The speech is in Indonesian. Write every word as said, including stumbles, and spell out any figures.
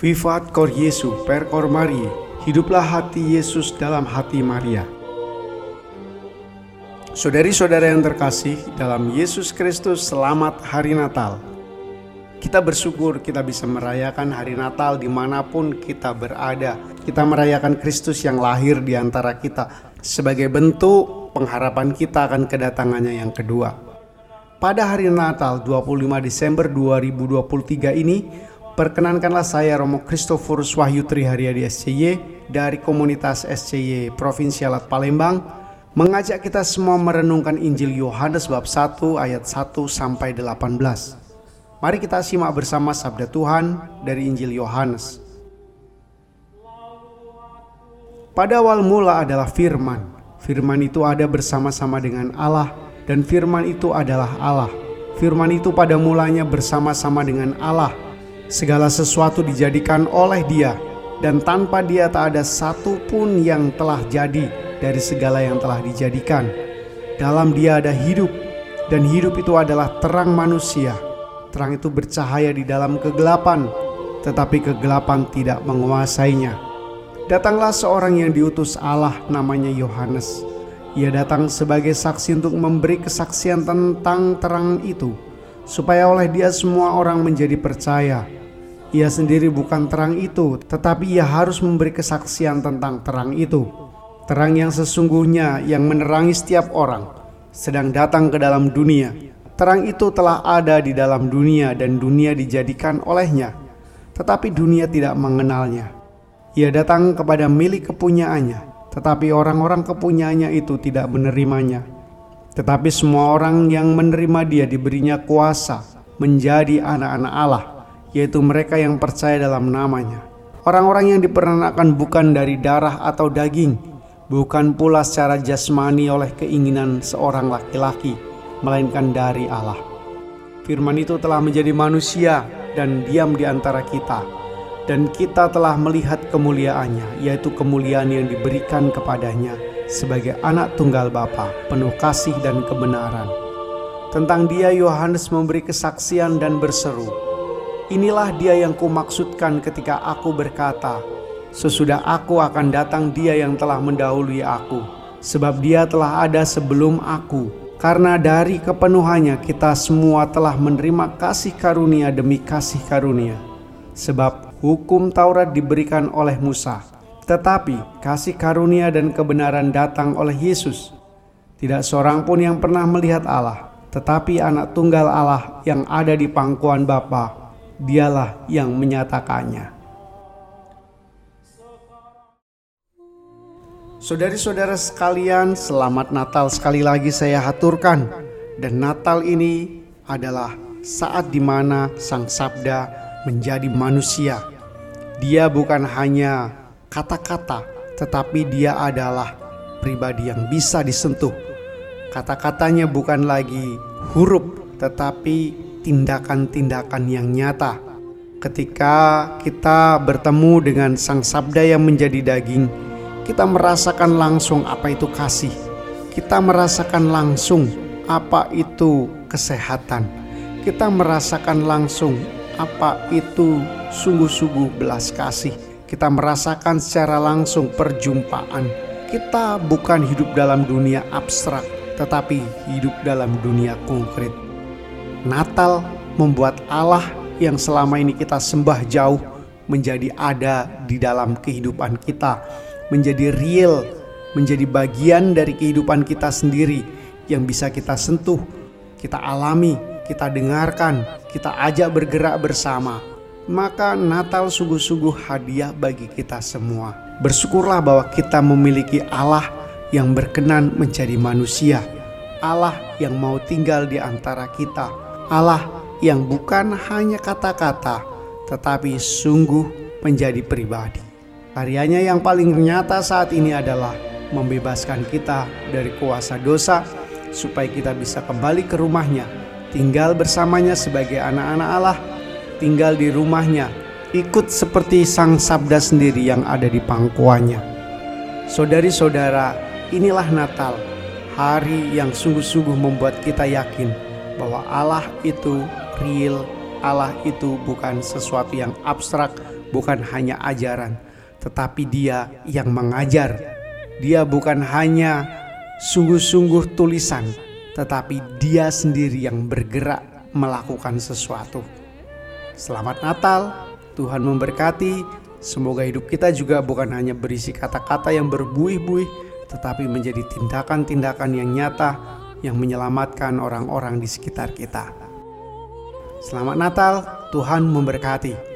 Vivat cor Jesu per cor Maria. Hiduplah hati Yesus dalam hati Maria. Saudari-saudara yang terkasih dalam Yesus Kristus, selamat Hari Natal. Kita bersyukur kita bisa merayakan Hari Natal dimanapun kita berada. Kita merayakan Kristus yang lahir di antara kita sebagai bentuk pengharapan kita akan kedatangannya yang kedua. Pada Hari Natal dua puluh lima Desember dua ribu dua puluh tiga ini, perkenankanlah saya Romo Kristoforus Wahyu Triharyadi S C Y dari komunitas S C Y Provinsi Alat Palembang mengajak kita semua merenungkan Injil Yohanes bab satu ayat satu sampai delapan belas. Mari kita simak bersama sabda Tuhan dari Injil Yohanes. Pada awal mula adalah firman. Firman itu ada bersama-sama dengan Allah, dan firman itu adalah Allah. Firman itu pada mulanya bersama-sama dengan Allah. Segala sesuatu dijadikan oleh Dia, dan tanpa Dia tak ada satu pun yang telah jadi dari segala yang telah dijadikan. Dalam Dia ada hidup, dan hidup itu adalah terang manusia. Terang itu bercahaya di dalam kegelapan, tetapi kegelapan tidak menguasainya. Datanglah seorang yang diutus Allah, namanya Yohanes. Ia datang sebagai saksi untuk memberi kesaksian tentang terang itu, supaya oleh dia semua orang menjadi percaya. Ia sendiri bukan terang itu, tetapi ia harus memberi kesaksian tentang terang itu. Terang yang sesungguhnya yang menerangi setiap orang sedang datang ke dalam dunia. Terang itu telah ada di dalam dunia dan dunia dijadikan olehnya, tetapi dunia tidak mengenalnya. Ia datang kepada milik kepunyaannya, tetapi orang-orang kepunyaannya itu tidak menerimanya. Tetapi semua orang yang menerima Dia diberinya kuasa menjadi anak-anak Allah, yaitu mereka yang percaya dalam namanya. Orang-orang yang diperanakan bukan dari darah atau daging, bukan pula secara jasmani oleh keinginan seorang laki-laki, melainkan dari Allah. Firman itu telah menjadi manusia dan diam di antara kita, dan kita telah melihat kemuliaannya, yaitu kemuliaan yang diberikan kepadanya sebagai anak tunggal Bapa, penuh kasih dan kebenaran. Tentang Dia Yohanes memberi kesaksian dan berseru, "Inilah Dia yang kumaksudkan ketika aku berkata, sesudah aku akan datang Dia yang telah mendahului aku, sebab Dia telah ada sebelum aku. Karena dari kepenuhannya kita semua telah menerima kasih karunia demi kasih karunia. Sebab hukum Taurat diberikan oleh Musa, tetapi kasih karunia dan kebenaran datang oleh Yesus. Tidak seorang pun yang pernah melihat Allah, tetapi anak tunggal Allah yang ada di pangkuan Bapa, Dialah yang menyatakannya." Saudari-saudara sekalian, selamat Natal sekali lagi saya haturkan. Dan Natal ini adalah saat di mana Sang Sabda menjadi manusia. Dia bukan hanya kata-kata, tetapi Dia adalah pribadi yang bisa disentuh. Kata-katanya bukan lagi huruf, tetapi tindakan-tindakan yang nyata. Ketika kita bertemu dengan Sang Sabda yang menjadi daging, kita merasakan langsung apa itu kasih. Kita merasakan langsung apa itu kesehatan. Kita merasakan langsung apa itu sungguh-sungguh belas kasih. Kita merasakan secara langsung perjumpaan. Kita bukan hidup dalam dunia abstrak, tetapi hidup dalam dunia konkret. Natal membuat Allah yang selama ini kita sembah jauh menjadi ada di dalam kehidupan kita, menjadi real, menjadi bagian dari kehidupan kita sendiri yang bisa kita sentuh, kita alami, kita dengarkan, kita ajak bergerak bersama. Maka Natal sungguh-sungguh hadiah bagi kita semua. Bersyukurlah bahwa kita memiliki Allah yang berkenan menjadi manusia, Allah yang mau tinggal di antara kita, Allah yang bukan hanya kata-kata, tetapi sungguh menjadi pribadi. Karyanya yang paling nyata saat ini adalah membebaskan kita dari kuasa dosa, supaya kita bisa kembali ke rumahnya, tinggal bersamanya sebagai anak-anak Allah, tinggal di rumahnya, ikut seperti Sang Sabda sendiri yang ada di pangkuannya. Saudari-saudara, inilah Natal, hari yang sungguh-sungguh membuat kita yakin bahwa Allah itu real, Allah itu bukan sesuatu yang abstrak, bukan hanya ajaran, tetapi Dia yang mengajar. Dia bukan hanya sungguh-sungguh tulisan, tetapi Dia sendiri yang bergerak melakukan sesuatu. Selamat Natal, Tuhan memberkati. Semoga hidup kita juga bukan hanya berisi kata-kata yang berbuih-buih, tetapi menjadi tindakan-tindakan yang nyata yang menyelamatkan orang-orang di sekitar kita. Selamat Natal, Tuhan memberkati.